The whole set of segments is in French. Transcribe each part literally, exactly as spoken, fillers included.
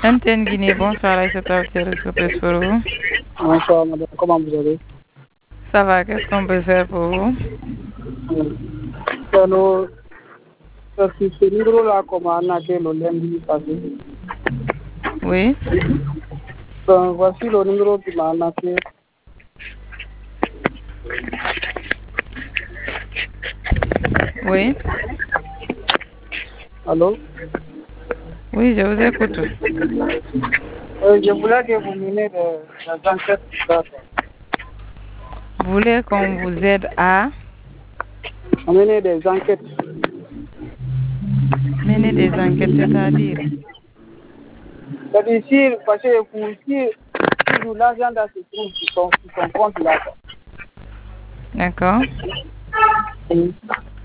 Antenne Guinée, bonsoir, Aïssa Tafsir, surprise pour vous. Bonsoir, madame. Comment vous allez? Ça va, qu'est-ce qu'on peut faire pour vous? Alors, c'est ce numéro-là qu'on m'a arnaqué le lundi passé. Oui. Donc, voici le numéro qui m'a arnaqué. Oui. Allô? Oui, je vous écoute. Euh, je voulais que vous meniez des, des enquêtes. Vous voulez qu'on vous aide à mener des enquêtes. mener des enquêtes, c'est-à-dire? C'est-à-dire, si, parce que pour, si, si l'argent dans ce trouve sur son, sur son compte là. D'accord. Oui.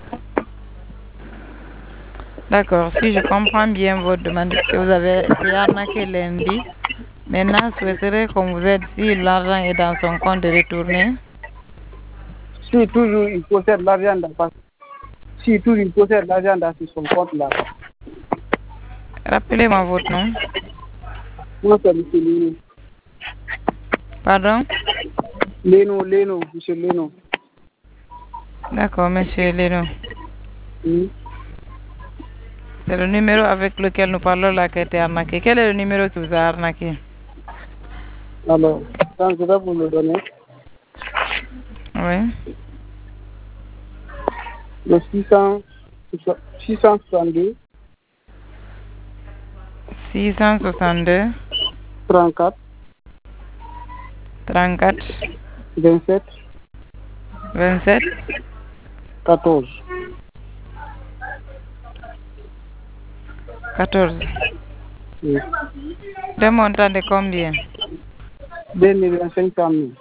D'accord. Si je comprends bien votre demande, que vous avez été arnaqué lundi, maintenant, souhaiterez qu'on vous aide si l'argent est dans son compte de retourner. Si toujours il possède l'argent dans si toujours il possède l'argent dans son compte là. Rappelez-moi votre nom. Moi, c'est M. Léno. Pardon? Léno, Léno, M. Léno. D'accord, monsieur Léno. Oui. C'est le numéro avec lequel nous parlons là qui a été arnaqué. Quel est le numéro qui vous a arnaqué? Alors, quand je vais vous le donner. Oui. Le six cent soixante-deux. six cent soixante-deux. trente-quatre. trente-quatre. vingt-sept. vingt-sept. quatorze. quatorze. Oui. De montant de combien? deux millions cinq cent mille.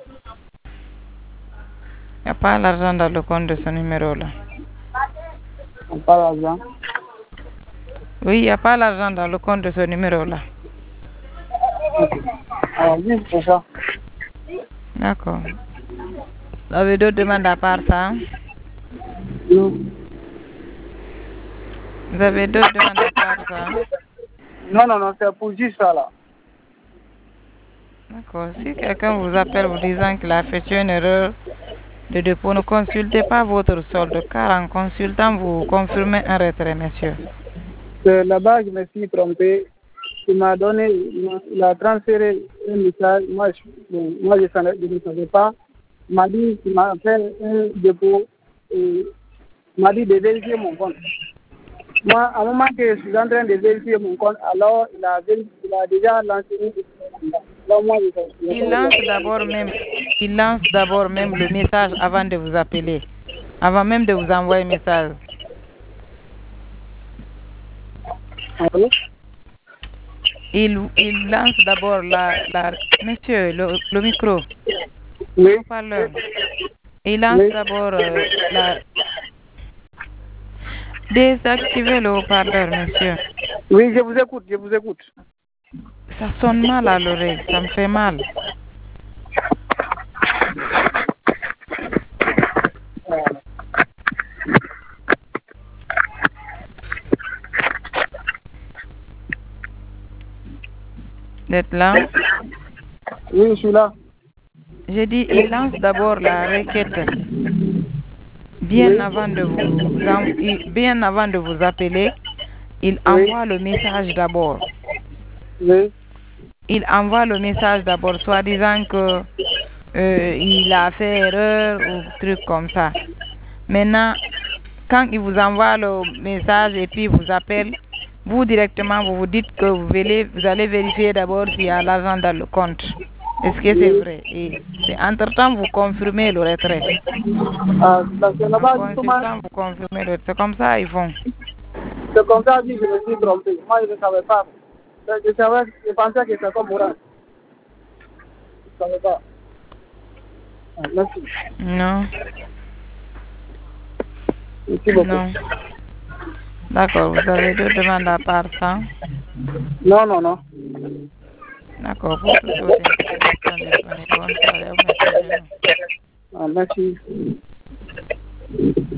Il n'y a pas l'argent dans le compte de ce numéro-là. On parle d'argent. Oui, il n'y a pas l'argent dans le compte de ce numéro-là. Alors, oui, c'est ça. D'accord. Vous avez d'autres demandes à part ça? Non. Vous avez d'autres demandes à part ça? Non, non, non, c'est pour juste ça là. D'accord. Si quelqu'un vous appelle vous disant qu'il a fait une erreur de dépôt, ne consultez pas votre solde, car en consultant, vous confirmez un retrait, monsieur. C'est là-bas que je me suis trompé. Il m'a donné, il a transféré un message. Moi, je, bon, moi, je, savais, je ne savais pas. Il m'a dit qu'il m'a fait un dépôt et il m'a dit de vérifier mon compte. Moi, à un moment que je suis en train de vérifier mon compte, alors il a, il a déjà lancé une. Alors, moi, je, je, Il lance d'abord même, il lance d'abord même le message avant de vous appeler, avant même de vous envoyer un message. Allô? Il, il lance d'abord la, la, monsieur, le, le micro, Oui. le parleur. Il lance Oui. d'abord euh, la. Désactivez le haut-parleur, monsieur. Oui, je vous écoute, je vous écoute. Ça sonne mal à l'oreille, ça me fait mal. D'être là? Oui, je suis là. J'ai dit, il lance d'abord la requête. Bien Oui. avant de vous, bien avant de vous appeler, il Oui. envoie le message d'abord. Oui. Il envoie le message d'abord, soit disant que euh, il a fait erreur ou truc comme ça. Maintenant, quand il vous envoie le message et puis vous appelle, vous directement, vous vous dites que vous allez, vous allez vérifier d'abord s'il y a l'argent dans le compte. Est-ce que c'est vrai? Et entre-temps, vous confirmez le retrait. Ah, parce que En là-bas, justement, consultant, vous confirmez le retrait. C'est comme ça, ils font. c'est comme ça que je me suis trompé. Moi, je ne savais pas. Je, savais, je pensais que c'était comme Orange. Je ne savais pas. Ah, merci. Non. Merci beaucoup. Non. D'accord, vous avez deux demandes à part ça? Non, non, non. D'accord, pour toute autre information disponible, bonne soirée, monsieur. Ah, merci.